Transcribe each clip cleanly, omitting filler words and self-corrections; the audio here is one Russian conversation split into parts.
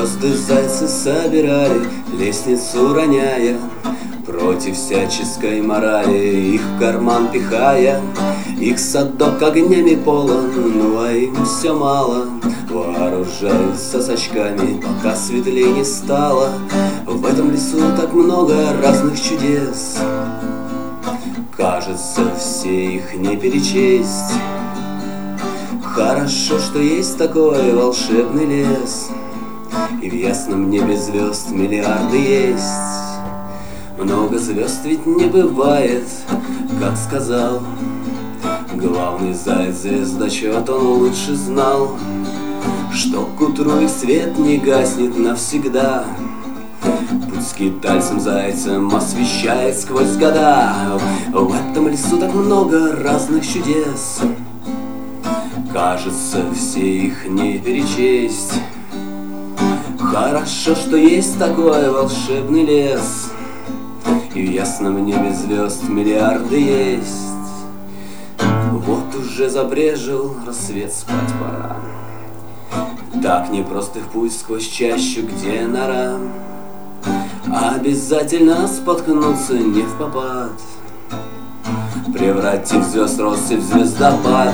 Звезды зайцы собирали, лестницу роняя, против всяческой морали их в карман пихая. Их садок огнями полон, ну а им все мало. Вооружаются с очками, пока светлей не стало. В этом лесу так много разных чудес, кажется, все их не перечесть. Хорошо, что есть такой волшебный лес, и в ясном небе звезд миллиарды есть. Много звезд ведь не бывает, как сказал главный заяц звездочет. Он лучше знал, что к утру их свет не гаснет навсегда. Путь скитальцем зайцем освещает сквозь года. В этом лесу так много разных чудес, кажется, все их не перечесть. Хорошо, что есть такой волшебный лес, и в ясном небе звезд миллиарды есть. Вот уже забрежил рассвет, спать пора. Так непрост их путь сквозь чащу, где нора. Обязательно споткнуться не впопад, превратив звезд россыпь в звездопад.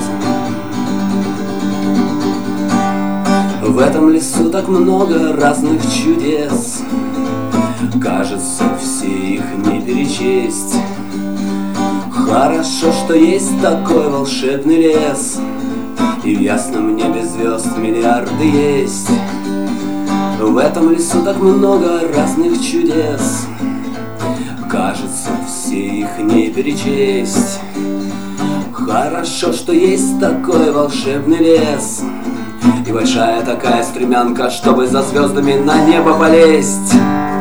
В этом лесу так много разных чудес, кажется, все их не перечесть. Хорошо, что есть такой волшебный лес, и в ясном небе звезд миллиарды есть. В этом лесу так много разных чудес, кажется, все их не перечесть. Хорошо, что есть такой волшебный лес, и большая такая стремянка, чтобы за звездами на небо полезть.